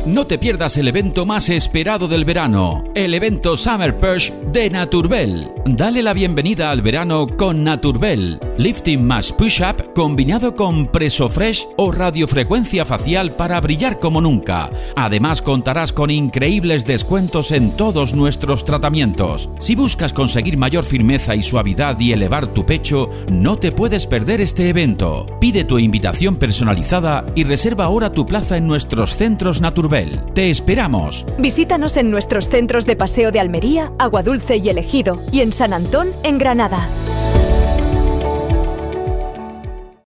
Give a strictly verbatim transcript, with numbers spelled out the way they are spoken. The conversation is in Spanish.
No te pierdas el evento más esperado del verano, el evento Summer Push de Naturbell. Dale la bienvenida al verano con Naturbell. Lifting más push-up combinado con preso fresh o radiofrecuencia facial para brillar como nunca. Además contarás con increíbles descuentos en todos nuestros tratamientos. Si buscas conseguir mayor firmeza y suavidad y elevar tu pecho, no te puedes perder este evento. Pide tu invitación personalizada y reserva ahora tu plaza en nuestros centros Naturbell. ¡Te esperamos! Visítanos en nuestros centros de Paseo de Almería, Aguadulce y El Ejido, y en San Antón, en Granada.